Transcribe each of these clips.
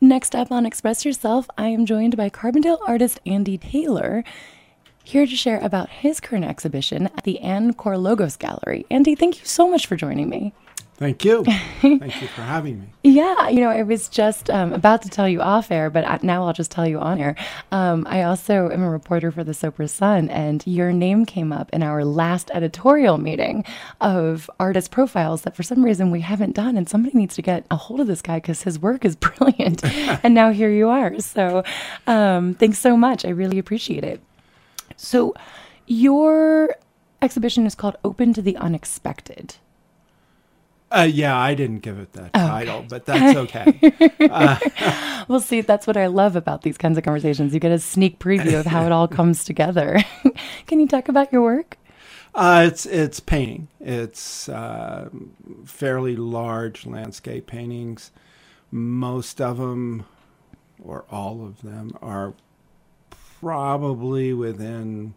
Next up on Express Yourself, I am joined by Carbondale artist Andy Taylor, here to share about his current exhibition at the Anne Korologos Gallery. Andy, thank you so much for joining me. Thank you. Thank you for having me. Yeah, I was just about to tell you off air, but now I'll just tell you on air. I also am a reporter for the Sopra Sun, and your name came up in our last editorial meeting of artist profiles that for some reason we haven't done, and somebody needs to get a hold of this guy because his work is brilliant. And now here you are. So thanks so much. I really appreciate it. So your exhibition is called Open to the Unexpected. Yeah, I didn't give it that title, but that's okay. Well, see, that's what I love about these kinds of conversations. You get a sneak preview of how it all comes together. Can you talk about your work? It's painting. It's fairly large landscape paintings. Most of them, or all of them, are probably within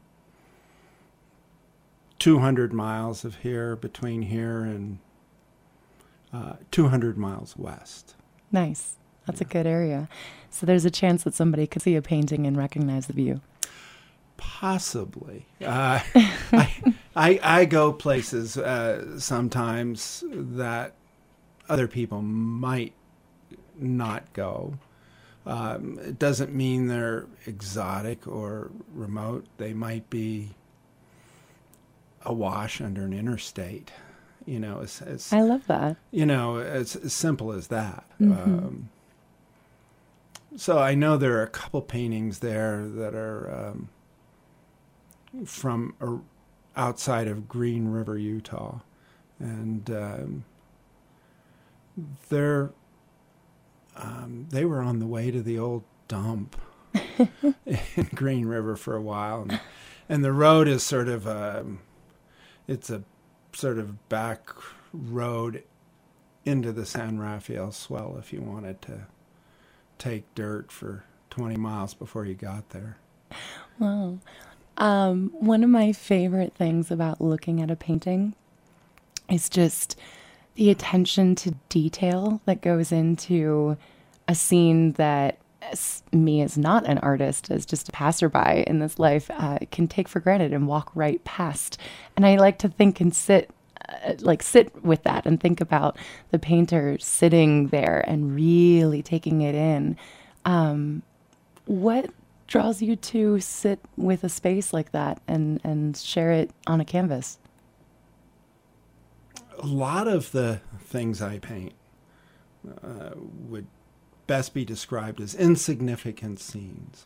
200 miles of here, between here and 200 miles west. Nice. That's a good area. So there's a chance that somebody could see a painting and recognize the view. Possibly. I go places sometimes that other people might not go. It doesn't mean they're exotic or remote. They might be awash under an interstate. I love that. It's as simple as that. Mm-hmm. So I know there are a couple paintings there that are from outside of Green River, Utah, and they were on the way to the old dump in Green River for a while, and the road is sort of it's a sort of back road into the San Rafael Swell if you wanted to take dirt for 20 miles before you got there. Wow. One of my favorite things about looking at a painting is just the attention to detail that goes into a scene that me as not an artist, as just a passerby in this life, can take for granted and walk right past. And I like to think and sit with that and think about the painter sitting there and really taking it in. What draws you to sit with a space like that and share it on a canvas? A lot of the things I paint would best be described as insignificant scenes.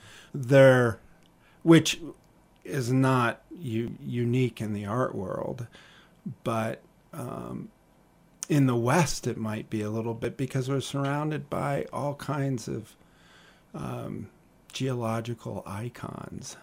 Which is not unique in the art world, but in the West it might be a little bit because we're surrounded by all kinds of geological icons.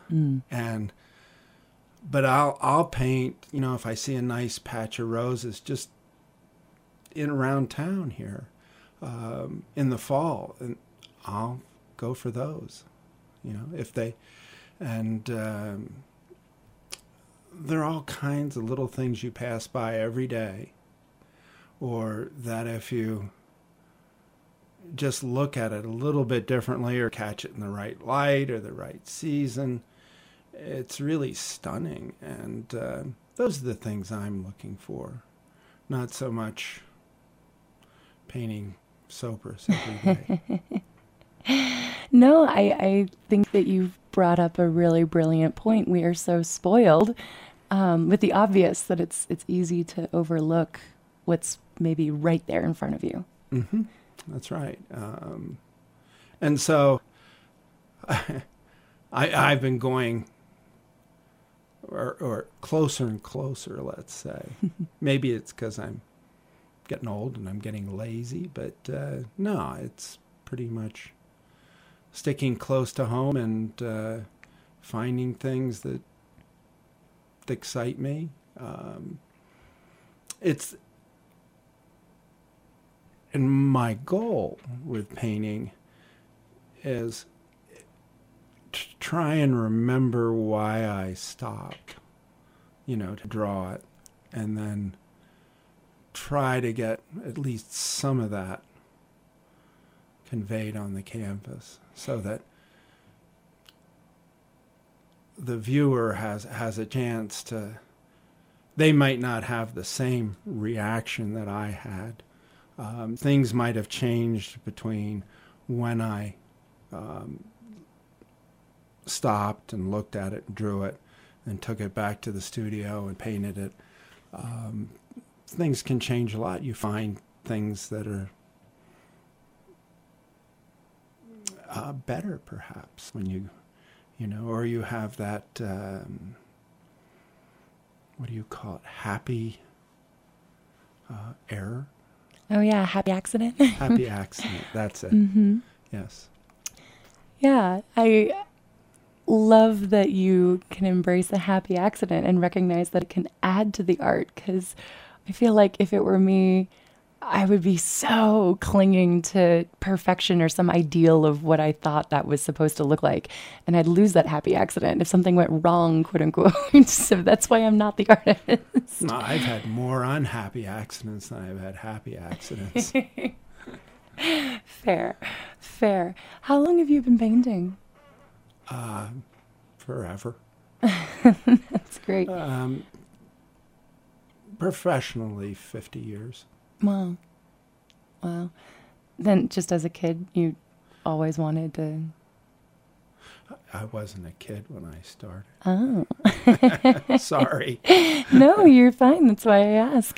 But I'll paint, if I see a nice patch of roses just around town here in the fall, and I'll go for those, if they, and there are all kinds of little things you pass by every day, or that if you just look at it a little bit differently or catch it in the right light or the right season, it's really stunning. And those are the things I'm looking for, not so much painting Sopris every day. No, I think that you've brought up a really brilliant point. We are so spoiled with the obvious that it's easy to overlook what's maybe right there in front of you. Mm-hmm. That's right. And so I've been going or closer and closer, let's say. Maybe it's because I'm getting old and I'm getting lazy, but no, it's pretty much sticking close to home and finding things that excite me. And my goal with painting is to try and remember why I stopped, to draw it, and then try to get at least some of that conveyed on the canvas, so that the viewer has a chance to, they might not have the same reaction that I had. Things might have changed between when I stopped and looked at it and drew it and took it back to the studio and painted it. Things can change a lot. You find things that are better, perhaps, when you know, or you have that, what do you call it, happy error? Oh, yeah, happy accident. Happy accident, that's it. Mm-hmm. Yes. Yeah, I love that you can embrace a happy accident and recognize that it can add to the art, because I feel like if it were me, I would be so clinging to perfection or some ideal of what I thought that was supposed to look like. And I'd lose that happy accident if something went wrong, quote unquote. So that's why I'm not the artist. No, I've had more unhappy accidents than I've had happy accidents. Fair, fair. How long have you been painting? Forever. That's great. Professionally, 50 years. Wow. Wow. Then just as a kid, you always wanted to... I wasn't a kid when I started. Oh. Sorry. No, you're fine. That's why I ask.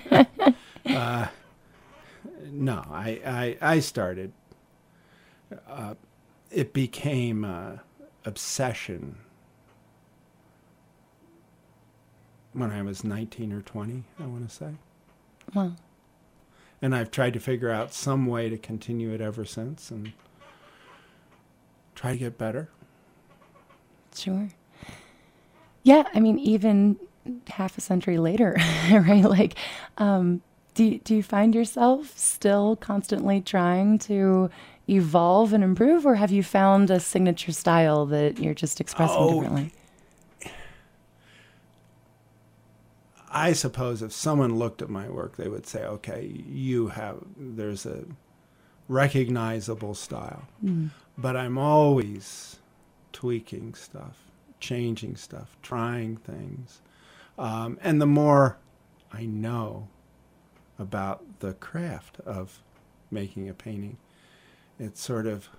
No, I started. It became obsession when I was 19 or 20, I want to say. Wow. And I've tried to figure out some way to continue it ever since and try to get better. Sure. Yeah, I mean, even half a century later, right? Like, do you find yourself still constantly trying to evolve and improve, or have you found a signature style that you're just expressing differently? I suppose if someone looked at my work, they would say, okay, there's a recognizable style. Mm. But I'm always tweaking stuff, changing stuff, trying things. And the more I know about the craft of making a painting, it's sort of,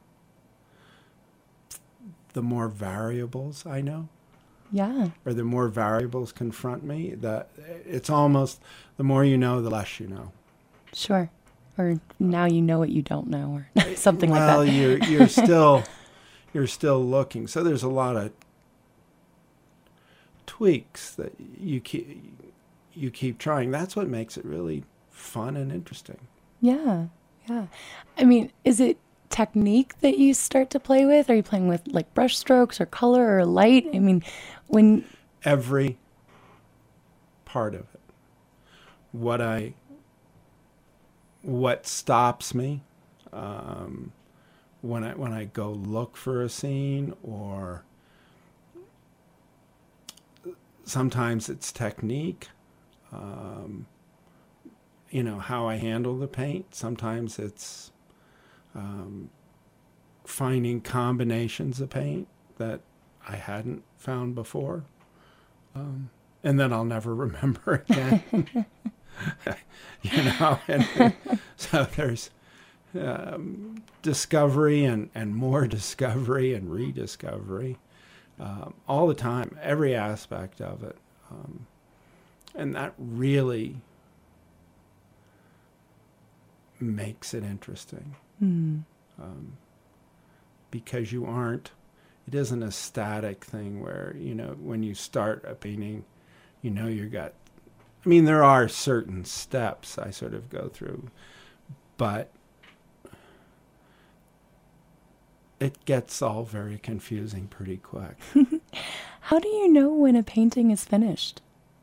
the more variables I know. Yeah. Or the more variables confront me, it's almost, the more you know, the less you know. Sure. Or now you know what you don't know, or something like that. Well, you're still looking. So there's a lot of tweaks that you keep trying. That's what makes it really fun and interesting. Yeah. Yeah. I mean, is it technique that you start to play with? Are you playing with like brush strokes or color or light? I mean, when... Every part of it. What stops me when I go look for a scene, or sometimes it's technique, how I handle the paint. Sometimes it's finding combinations of paint that I hadn't found before, and then I'll never remember again. And so there's discovery and more discovery and rediscovery all the time, every aspect of it, and that really makes it interesting. Because it isn't a static thing where, when you start a painting, there are certain steps I sort of go through, but it gets all very confusing pretty quick. How do you know when a painting is finished?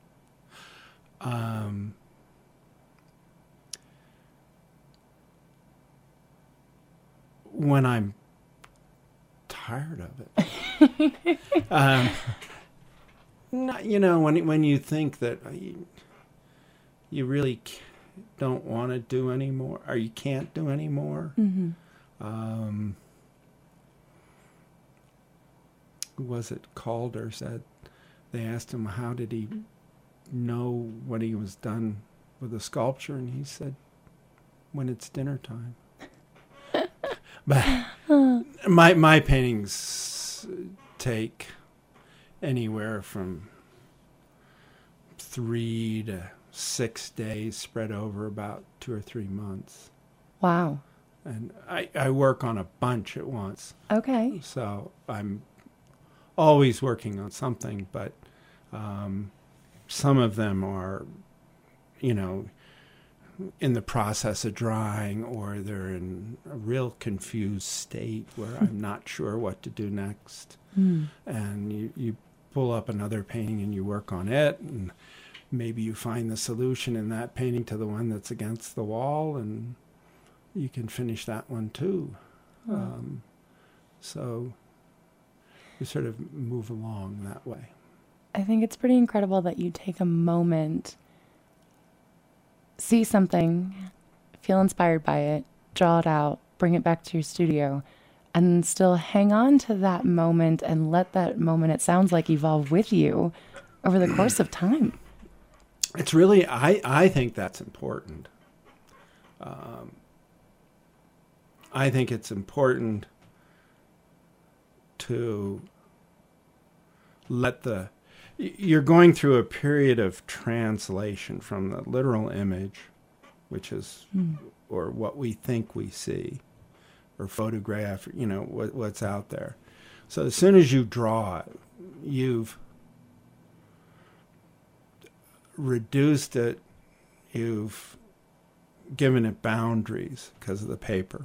When I'm tired of it. When you think that you really don't want to do anymore, or you can't do anymore, Was it Calder said, they asked him how did he know when he was done with a sculpture, and he said, when it's dinner time. But my paintings take anywhere from 3 to 6 days, spread over about 2 or 3 months. Wow. And I work on a bunch at once. Okay. So I'm always working on something, but some of them are, in the process of drying, or they're in a real confused state where I'm not sure what to do next. And you pull up another painting and you work on it, and maybe you find the solution in that painting to the one that's against the wall, and you can finish that one too. So you sort of move along that way. I think it's pretty incredible that you take a moment, see something, feel inspired by it, draw it out, bring it back to your studio, and still hang on to that moment and let that moment, it sounds like, evolve with you over the course of time. It's really, I think that's important. I think it's important to let you're going through a period of translation from the literal image, which is, or what we think we see, or photograph, what's out there. So as soon as you draw it, you've reduced it, you've given it boundaries because of the paper.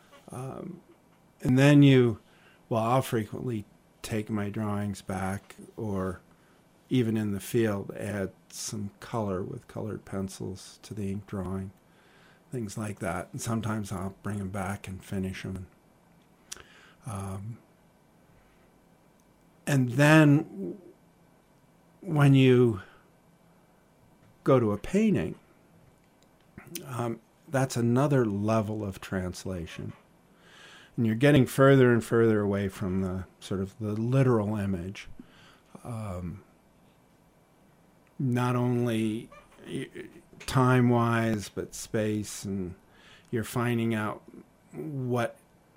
And then I'll frequently take my drawings back, or even in the field, add some color with colored pencils to the ink drawing, things like that. And sometimes I'll bring them back and finish them. And then when you go to a painting, that's another level of translation. And you're getting further and further away from the sort of the literal image. Not only time-wise, but space, and you're finding out what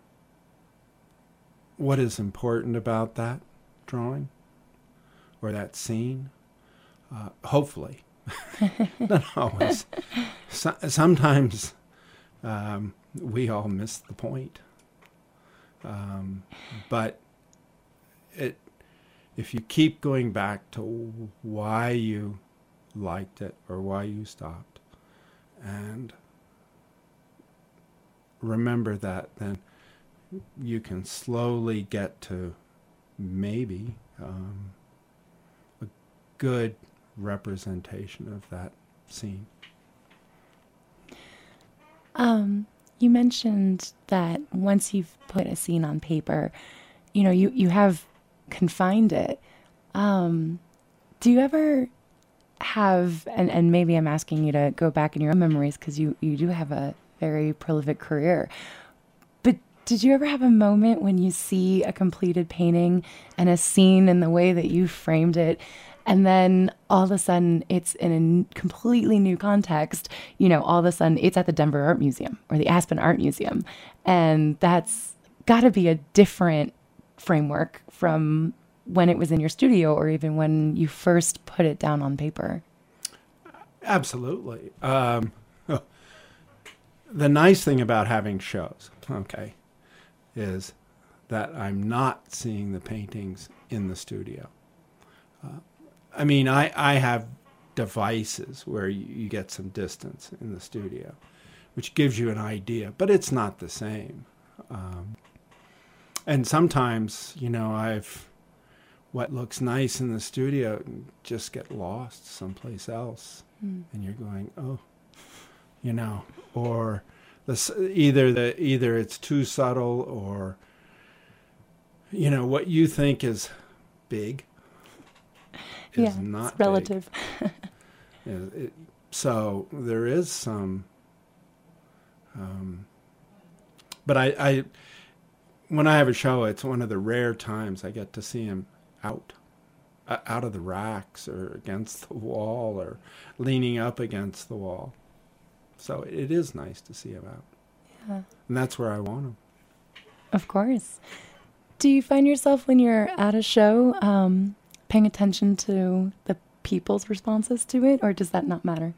is important about that drawing or that scene. Hopefully. Not always. Sometimes we all miss the point. But if you keep going back to why you liked it or why you stopped, and remember that, then you can slowly get to maybe a good representation of that scene. You mentioned that once you've put a scene on paper, you have confined it. Do you ever have, and maybe I'm asking you to go back in your own memories because you do have a very prolific career, but did you ever have a moment when you see a completed painting and a scene in the way that you framed it, and then all of a sudden it's in a completely new context, all of a sudden it's at the Denver Art Museum or the Aspen Art Museum, and that's got to be a different framework from when it was in your studio or even when you first put it down on paper? Absolutely. The nice thing about having shows, is that I'm not seeing the paintings in the studio. I have devices where you get some distance in the studio, which gives you an idea, but it's not the same. And sometimes, what looks nice in the studio just get lost someplace else. And you're going, or either it's too subtle, or, what you think is big is not it's relative. So there is some, But I when I have a show, it's one of the rare times I get to see him out of the racks or against the wall or leaning up against the wall. So it is nice to see him out. Yeah. And that's where I want him. Of course. Do you find yourself when you're at a show paying attention to the people's responses to it, or does that not matter?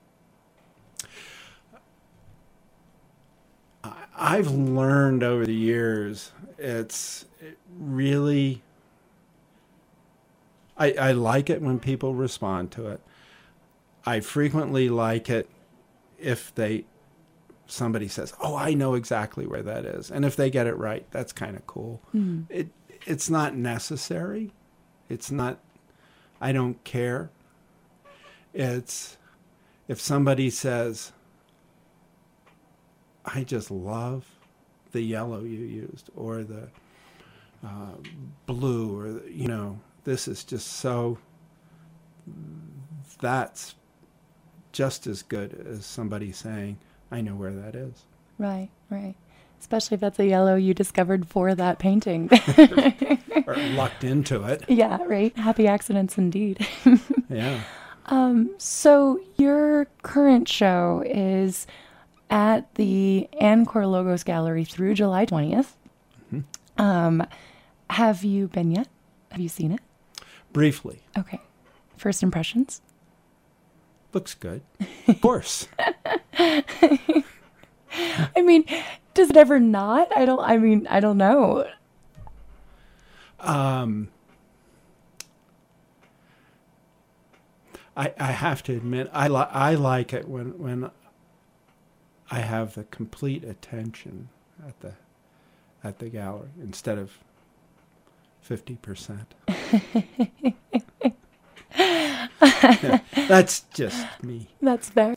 I've learned over the years, it really, I like it when people respond to it. I frequently like it if somebody says, oh, I know exactly where that is. And if they get it right, that's kind of cool. It's not necessary. It's not, I don't care. It's, if somebody says, I just love the yellow you used, or the blue, or, this is just so, that's just as good as somebody saying, I know where that is. Right, right. Especially if that's a yellow you discovered for that painting. Or lucked into it. Yeah, right. Happy accidents indeed. Yeah. So your current show is at the Encore Logos Gallery through July 20th. Mm-hmm. Have you been yet? Have you seen it? Briefly. Okay. First impressions? Looks good. Of course. I mean, does it ever not? I don't know. I have to admit, I like it when I have the complete attention at the gallery instead of 50%. Yeah, that's just me. That's fair.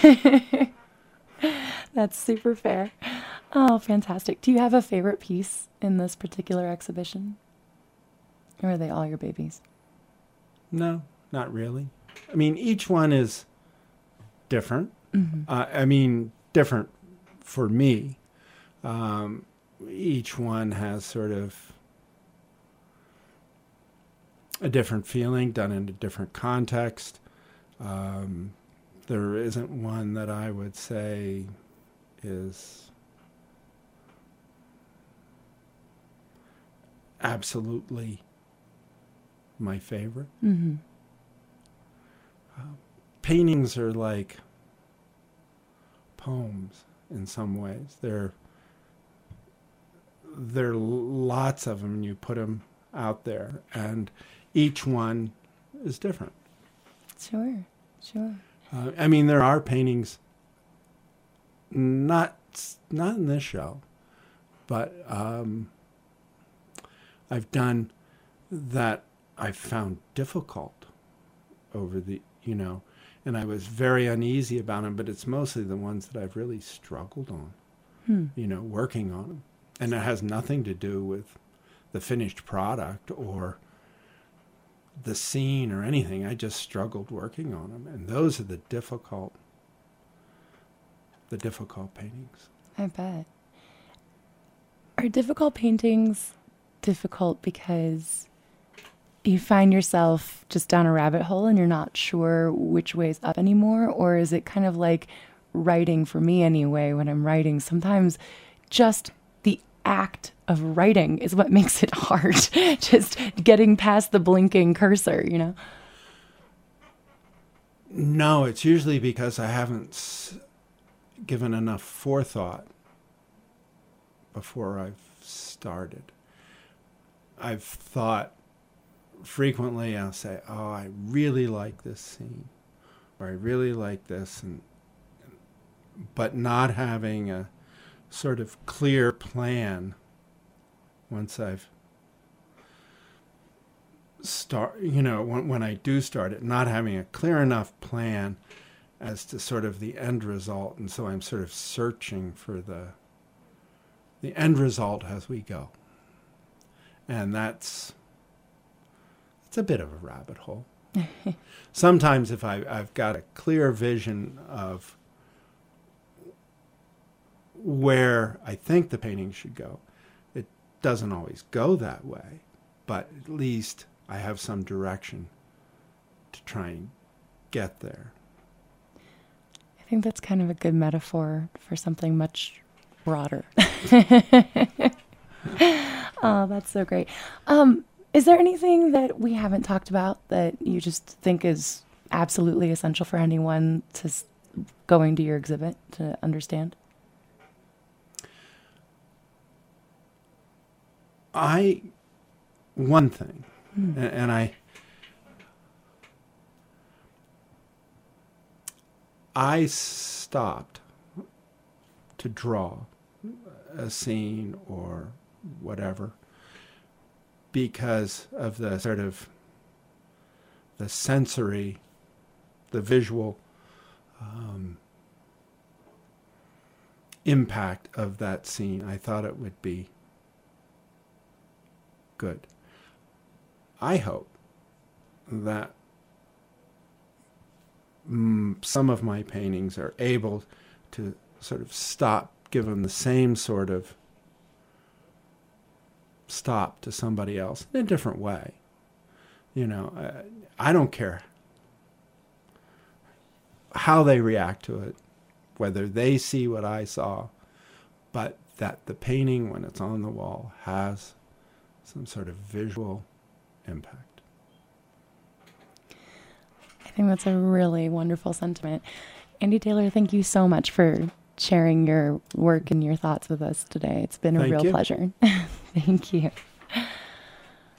That's super fair. Oh, fantastic. Do you have a favorite piece in this particular exhibition? Or are they all your babies? No, not really. I mean, each one is different. Mm-hmm. Different for me. Each one has sort of a different feeling, done in a different context. There isn't one that I would say is absolutely my favorite. Mm-hmm. Paintings are like poems in some ways. There are lots of them, and you put them out there, and each one is different. Sure. There are paintings, not in this show, but I've done that I've found difficult over the, and I was very uneasy about them, but it's mostly the ones that I've really struggled on, working on them. And it has nothing to do with the finished product or the scene or anything. I just struggled working on them. And those are the difficult paintings. I bet. Are difficult paintings difficult because you find yourself just down a rabbit hole and you're not sure which way's up anymore? Or is it kind of like writing, for me anyway, when I'm writing, sometimes just the act of writing is what makes it hard. Just getting past the blinking cursor, No, it's usually because I haven't given enough forethought before I've started. I've thought frequently, I'll say, oh, I really like this scene, or I really like this, but not having a sort of clear plan once I've when I do start it, not having a clear enough plan as to sort of the end result. And so I'm sort of searching for the end result as we go. And it's a bit of a rabbit hole. Sometimes if I've got a clear vision of where I think the painting should go. It doesn't always go that way, but at least I have some direction to try and get there. I think that's kind of a good metaphor for something much broader. Oh, that's so great. Is there anything that we haven't talked about that you just think is absolutely essential for anyone to going to your exhibit to understand? One thing, and I stopped to draw a scene or whatever because of the sort of the sensory, the visual impact of that scene. I thought it would be good. I hope that some of my paintings are able to sort of give them the same sort of stop to somebody else in a different way. You know, I don't care how they react to it, whether they see what I saw, but that the painting, when it's on the wall, has some sort of visual impact. I think that's a really wonderful sentiment. Andy Taylor, thank you so much for sharing your work and your thoughts with us today. It's been a real pleasure. Thank you.